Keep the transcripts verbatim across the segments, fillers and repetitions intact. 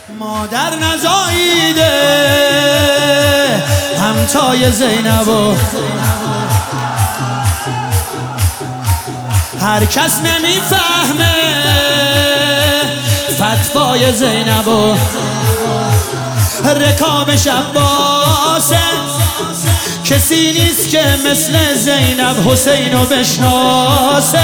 مادر نزاییده همتای زینب و هر کس نمیفهمه فتوای زینب و رکابش عباسه. کسی نیست که مثل زینب حسین رو بشناسه.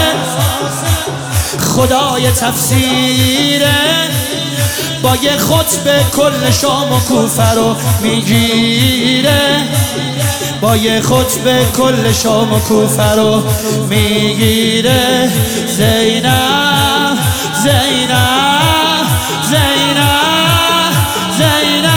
خدای تفسیره با یه خطبه کل شام و کوفه رو میگیره. با یه خطبه کل شام و کوفه رو میگیره. زینب زینب زینب زینب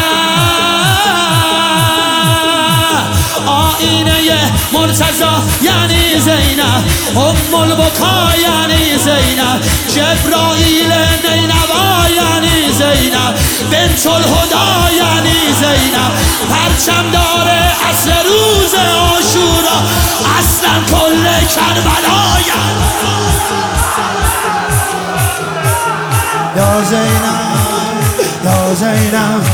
آینه مرتضی یعنی زینب. ام البکا یعنی زینب. جبرائیل نینوا یعنی زینب. بنت الهدا یعنی زینب. پرچم داره اصل روز عاشورا. اصلا کل کربلا یا زینب یا زینب.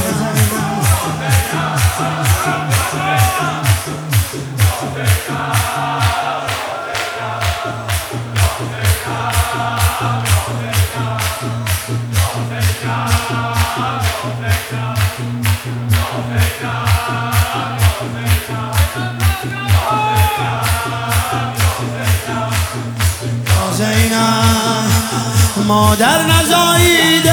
مادر نزاییده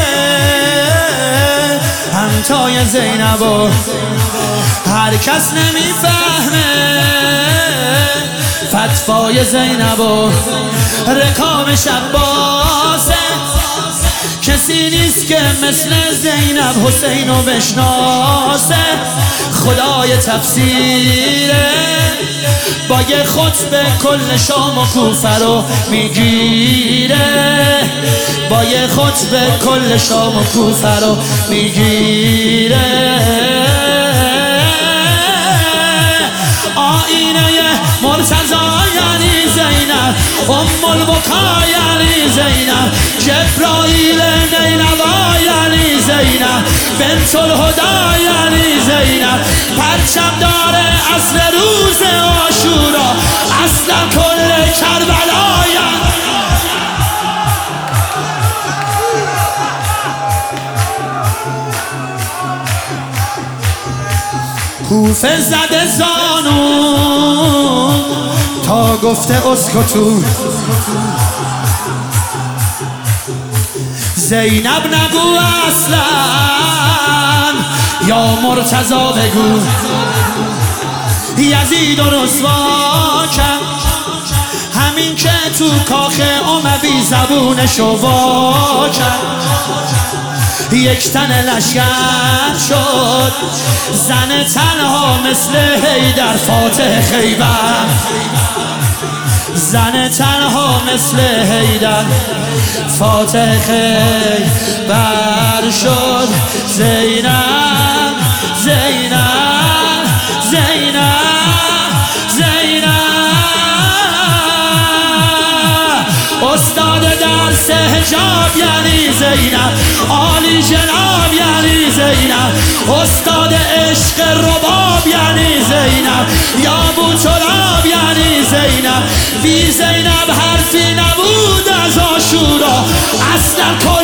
همتای زینب و هر کس نمیفهمه فتوای زینب و رکابش عباسه. کسی نیست که مثل زینب حسین رو بشناسه. خدای تفسیره با یه خطبه کل شام و کوفه رو میگیره. با یه خطبه کل شام و کوفه رو میگیره. آینه مرتضی یعنی زینب. ام البکا یعنی زینب. جبرائیل نینوا یعنی زینب. بنت الهدا یعنی زینب. پرچم داره اصل روز عاشورا. اصلا کل کربلا کوفه زده زانو تا گفته اسکتو. زینب نگو اصلا یا مرتضی بگو. یزید و رسوا کرد همین که تو کاخ اموی زبونشو وا کرد. یک تن لشکر شد زن تنها مثل حیدر فاتح خیبر. زن تنها مثل حیدر فاتح خیبر شد. زینب زینب زینب زینب استاد درس حجاب یعنی زینب. عالی جناب یعنی زینب. استاد عشق رباب یعنی زینب. یا بوتراب یعنی زینب. بی زینب حرفی نبود از عاشورا. اصلا